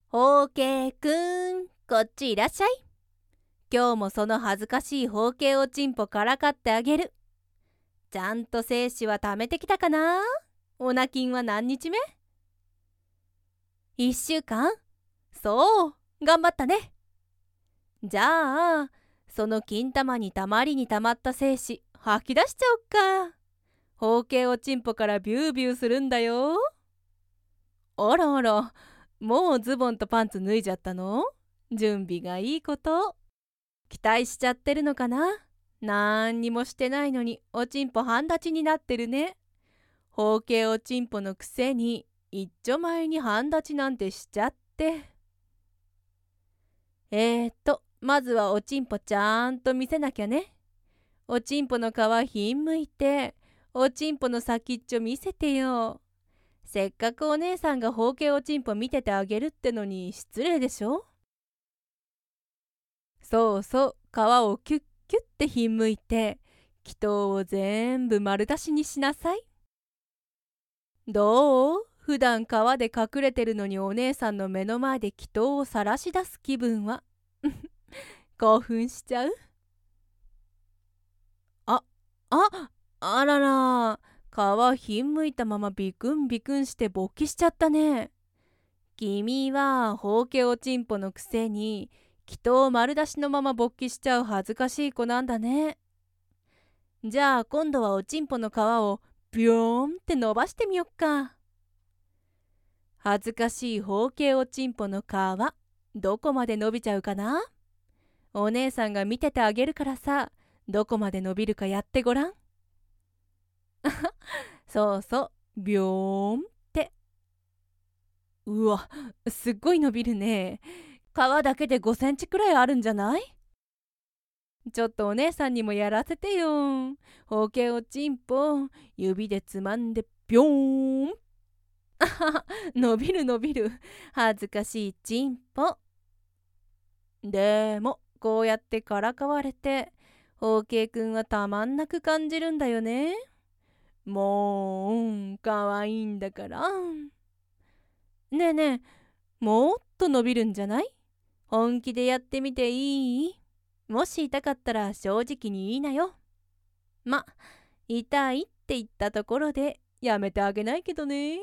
ほうけいくん、こっちいらっしゃい。今日もその恥ずかしいほうけいおちんぽからかってあげる。ちゃんと精子は貯めてきたかな？おなきんは何日目？ 1 週間？そう、頑張ったね。じゃあ、その金玉にたまりにたまった精子、吐き出しちゃおっか。ほうけいおちんぽからビュービューするんだよ。あらあら、もうズボンとパンツ脱いじゃったの？準備がいいこと。期待しちゃってるのかな？なんにもしてないのにおちんぽ半立ちになってるね。ほうけいおちんぽのくせに一丁前に半立ちなんてしちゃって。まずはおちんぽちゃんと見せなきゃね。おちんぽの皮ひんむいて、おちんぽの先っちょ見せてよ。せっかくお姉さんがほうけいおちんぽ見ててあげるってのに失礼でしょ。そうそう、皮をキュッキュッてひんむいて、祈祷を全部丸出しにしなさい。どう？普段皮で隠れてるのにお姉さんの目の前で祈祷を晒し出す気分は。興奮しちゃう？あ、あらら、皮ひんむいたままビクンビクンして勃起しちゃったね。君はほうけいおちんぽのくせに祈祷丸出しのまま勃起しちゃう恥ずかしい子なんだね。じゃあ今度はおちんぽの皮をビヨーンって伸ばしてみよっか。恥ずかしいほうけいおちんぽの皮、どこまで伸びちゃうかな？お姉さんが見ててあげるからさ、どこまで伸びるかやってごらん。そうそう、ビヨーンって。うわ、すっごい伸びるね。皮だけで5センチくらいあるんじゃない？ちょっとお姉さんにもやらせてよ。ほうけいおちんぽ、指でつまんでビョーン。伸びる伸びる。恥ずかしいちんぽ。でも、こうやってからかわれて、ほうけいくんはたまんなく感じるんだよね。もう、かわいいんだから。ねえねえ、もっと伸びるんじゃない？本気でやってみていい？もし痛かったら正直に言いなよ。ま、痛いって言ったところでやめてあげないけどね。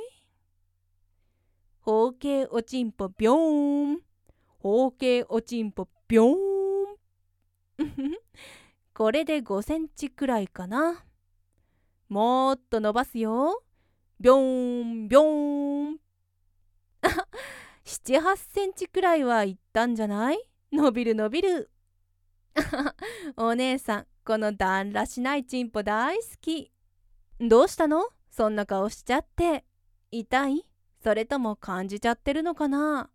ほうけいおちんぽビョーン。ほうけいおちんぽビョーン。これで5センチくらいかな。もっと伸ばすよ。ビョーンビョーン。7、8センチくらいはいったんじゃない？伸びる伸びる。お姉さん、このだんらしないちんぽ大好き。どうしたの？そんな顔しちゃって。痛い？それとも感じちゃってるのかな？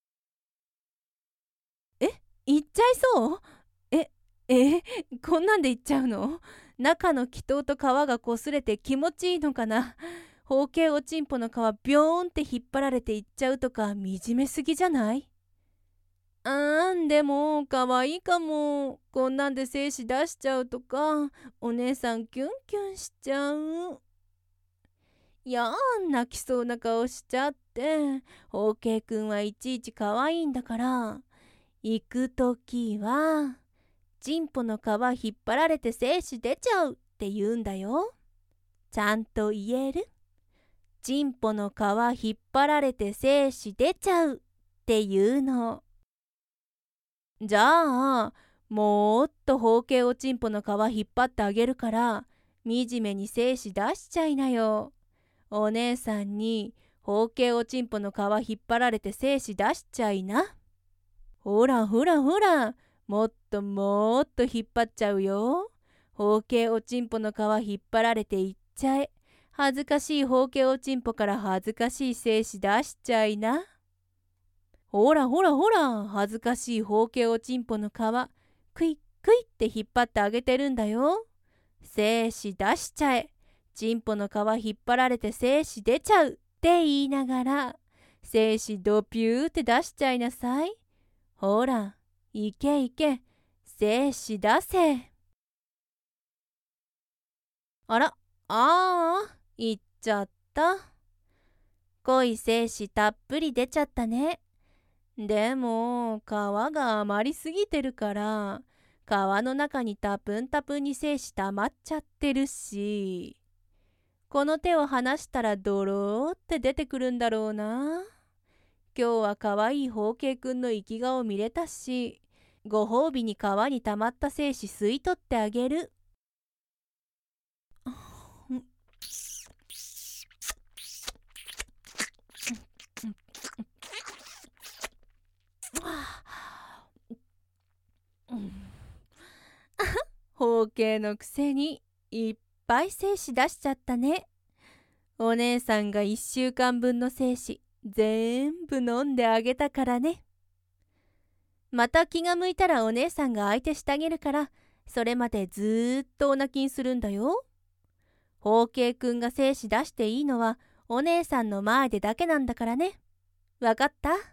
え、いっちゃいそう？え、え、こんなんでいっちゃうの？中の気筒と皮が擦れて気持ちいいのかな？ほうけいおちんぽの皮ビョーンって引っ張られていっちゃうとか惨めすぎじゃない？でも可愛いかも。こんなんで精子出しちゃうとか、お姉さんキュンキュンしちゃう。泣きそうな顔しちゃって。ほうけいくんはいちいち可愛いんだから。行くときは、チンポの皮引っ張られて精子出ちゃうって言うんだよ。ちゃんと言える？チンポの皮引っ張られて精子出ちゃうって言うの。じゃあ、もっとほうけいおちんぽの皮引っ張ってあげるから、惨めに精子出しちゃいなよ。お姉さんにほうけいおちんぽの皮引っ張られて精子出しちゃいな。ほらほらほら、もっともっと引っ張っちゃうよ。ほうけいおちんぽの皮引っ張られていっちゃえ。恥ずかしいほうけいおちんぽから恥ずかしい精子出しちゃいな。ほらほらほら、恥ずかしいほうけいおちんぽの皮、クイックイって引っ張ってあげてるんだよ。精子出しちゃえ。ちんぽの皮引っ張られて精子出ちゃうって言いながら、精子ドピューって出しちゃいなさい。ほら、いけいけ、精子出せ。あら、いっちゃった。濃い精子たっぷり出ちゃったね。 でも皮が余りすぎてるから皮の中にタプンタプンに精子溜まっちゃってるし、この手を離したらドローって出てくるんだろうな。今日はかわいい包茎くんの生き顔見れたし、ご褒美に川に溜まった精子吸い取ってあげる。包茎のくせにいっぱい精子出しちゃったね。お姉さんが1週間分の精子全部飲んであげたからね。また気が向いたらお姉さんが相手してあげるから、それまでずーっとお泣きにするんだよ。包茎くんが精子出していいのはお姉さんの前でだけなんだからね。わかった？